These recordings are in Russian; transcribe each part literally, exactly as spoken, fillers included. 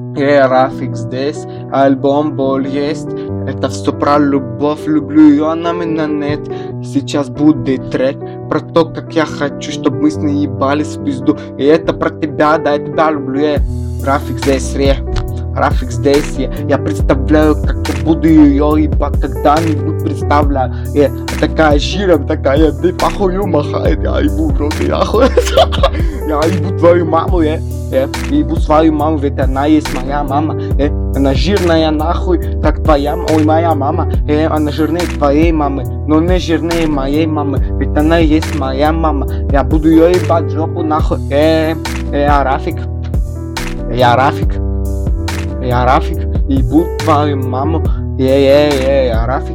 Э, Рафик здесь, альбом Боль есть. Это все про любовь, люблю ее, она меня нет. Сейчас будет трек про то, как я хочу, чтобы мы с ней ебались в пизду. И это про тебя, да, я тебя люблю, э. Рафик здесь, ре. Рафик здесь, я, я представляю, как я буду ее ебать когда-нибудь, представляю. Э, такая жиром, такая, ты похую махает, я ебу в рот, я хуй. Я ебу твою маму, э. Э, ебу свою маму, ведь она есть моя мама, э, она жирная нахуй, как твоя, ой, моя мама, э, она жирнее твоей мамы, но не жирнее моей мамы, ведь она есть моя мама, я буду ее ебать в жопу нахуй, э, э, я Рафик, я Рафик, я Рафик, ебу твою маму, э, э, э, я Рафик.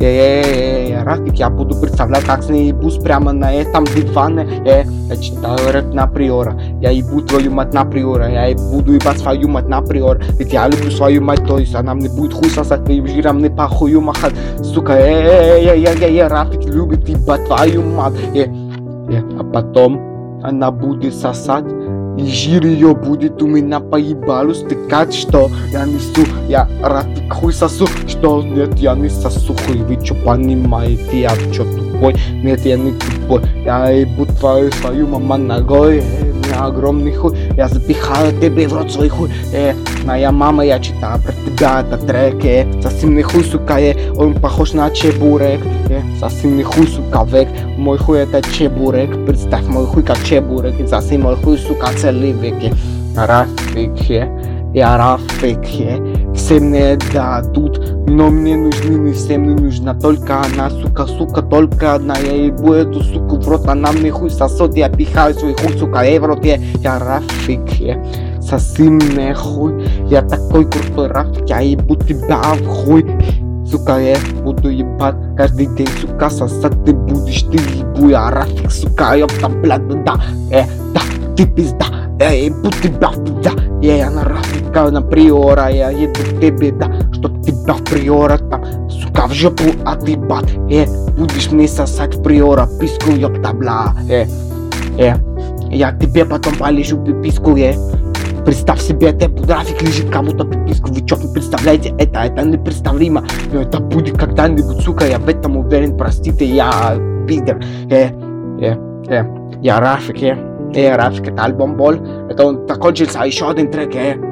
Эй, Рафик, я буду представлять, как с ней ебусь прямо на этом диване. Э, я читаю рэп на приора. Я ебу твою мать на приора. Я буду ебать свою мать на приора. Ведь я люблю свою мать, то есть она мне будет хуй сосать, твоим жиром не похую махать. Сука, эй, эй, эй, эй, Рафик любит ебать твою мать. Э, э, а потом она будет сосать. И жир ее будет у меня по ебалу стыкать, что я несу, я Рафик хуй сосу, что нет, я не сосу хуй, вы чё понимаете, я чё тупой, нет, я не тупой, я ебу твою свою мама ногой, э, у меня огромный хуй, я запихаю тебе в рот свой хуй, э, моя мама, я читаю про тебя этот трек, э, совсем не хуй, сука, э, он похож на чебурек, э, совсем не хуй, сука, век, мой хуй это чебурек, представь мой хуй как чебурек, и совсем мой хуй, сука, целый век, э, Рафик, э, я Рафик, э, всем не дадут, но мне нужны, не всем не нужна, только она, сука, сука, только одна, я ебу эту суку в рот, она мне хуй сосет, я пихаю свой хуй, сука, эй, в рот, я, я Рафик, э, совсем не хуй, я такой крутой Рафик, я ебу тебя в хуй. Сука, я буду ебать каждый день, сука, сосать ты будешь, ты ебу, я Рафик, сука, ёпта, блядь, да, э, да, ты пизда, я ебу тебя в пизда, я на Рафика, на приора, я еду к тебе, да, чтоб тебя в приора там, сука, в жопу отъебать, э, будешь мне сосать в приора, писку, ёпта, бля, э, э, я тебе потом полежу пиписку, э. Представь себе, это Рафик лежит кому-то приписку, вы чё не представляете, это, это непредставимо, но это будет когда-нибудь, сука, я в этом уверен, простите, я пиздер, э, э, э, я Рафик, э, э, Рафик, это альбом Боль, это он закончился, а еще один трек, э.